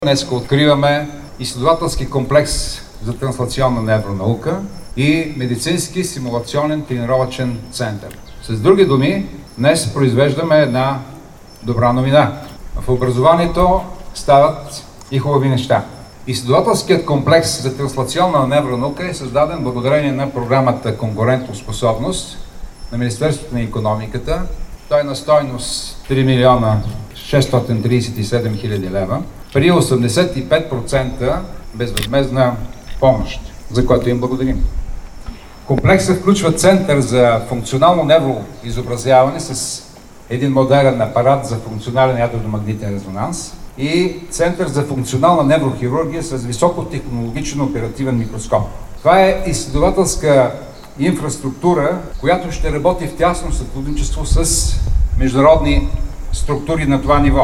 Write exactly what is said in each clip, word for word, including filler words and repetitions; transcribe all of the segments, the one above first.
Днес откриваме изследователски комплекс за транслационна невронаука и медицински симулационен тренировъчен център. С други думи, днес произвеждаме една добра новина. В образованието стават и хубави неща. Изследователският комплекс за транслационна невронаука е създаден благодарение на програмата Конкурентоспособност на Министерството на икономиката. Той е на стойност три милиона шестстотин тридесет и седем хиляди лева при осемдесет и пет процента безвъзмездна помощ, за което им благодарим. Комплексът включва център за функционално невроизобразяване с един модерен апарат за функционален ядро-магнитен резонанс и център за функционална неврохирургия с високотехнологичен оперативен микроскоп. Това е изследователска инфраструктура, която ще работи в тясно сътрудничество с международни структури на това ниво.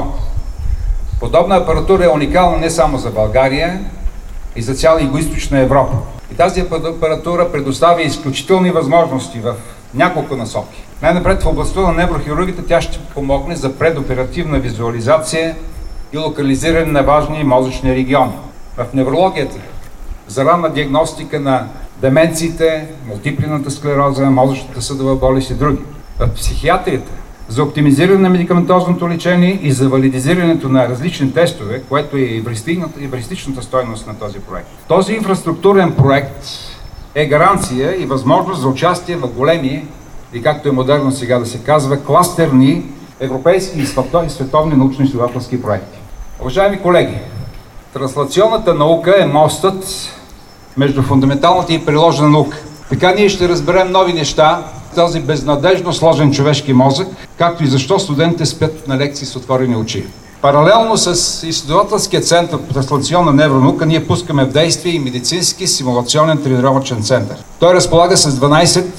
Подобна апаратура е уникална не само за България и за цяла Югоизточна Европа. И тази апаратура предоставя изключителни възможности в няколко насоки. Най-напред в областта на неврохирургията тя ще помогне за предоперативна визуализация и локализиране на важни мозъчни региони. В неврологията за ранна диагностика на деменциите, мултиплинната склероза, мозъчната съдова болест и други. В психиатрията за оптимизиране на медикаментозното лечение и за валидизирането на различни тестове, което е евристичната стойност на този проект. Този инфраструктурен проект е гаранция и възможност за участие в големи, и както е модерно сега да се казва, кластерни европейски и световни научно-изследователски проекти. Уважаеми колеги, транслационната наука е мостът между фундаменталната и приложена наука. Така ние ще разберем нови неща, този безнадежно сложен човешки мозък, както и защо студентите спят на лекции с отворени очи. Паралелно с изследователския център по транслационна невронаука ние пускаме в действие и медицински симулационен тренировъчен център. Той разполага с дванайсет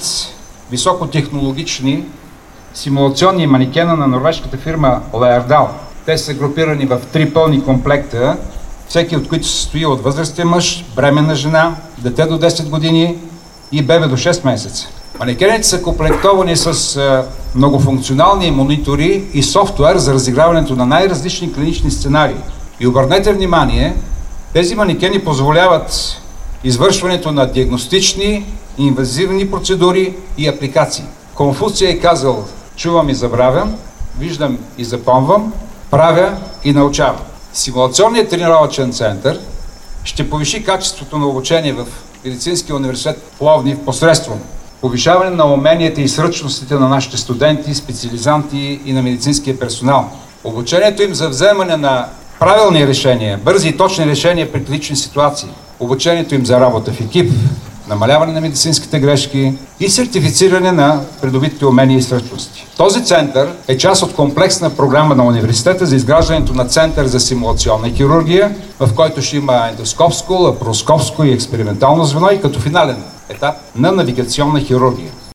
високотехнологични симулационни манекена на норвежката фирма Леердал. Те са групирани в три пълни комплекта, всеки от които се състои от възрастен мъж, бременна жена, дете до десет години и бебе до шест месеца. Манекените са комплектовани с е, многофункционални монитори и софтуер за разиграването на най-различни клинични сценарии. И обърнете внимание, тези манекени позволяват извършването на диагностични, инвазивни процедури и апликации. Конфуций е казал: чувам и забравям, виждам и запомвам, правя и научавам. Симулационният тренировъчен център ще повиши качеството на обучение в Медицинския университет в Пловдив посредством повишаване на уменията и сръчностите на нашите студенти, специализанти и на медицинския персонал. Обучението им за вземане на правилни решения, бързи и точни решения при критични ситуации. Обучението им за работа в екип, намаляване на медицинските грешки и сертифициране на придобитите умения и сръчности. Този център е част от комплексна програма на университета за изграждането на център за симулационна хирургия, в който ще има ендоскопско, лапароскопско и експериментално звено и като финален етап на навигационна хирургия.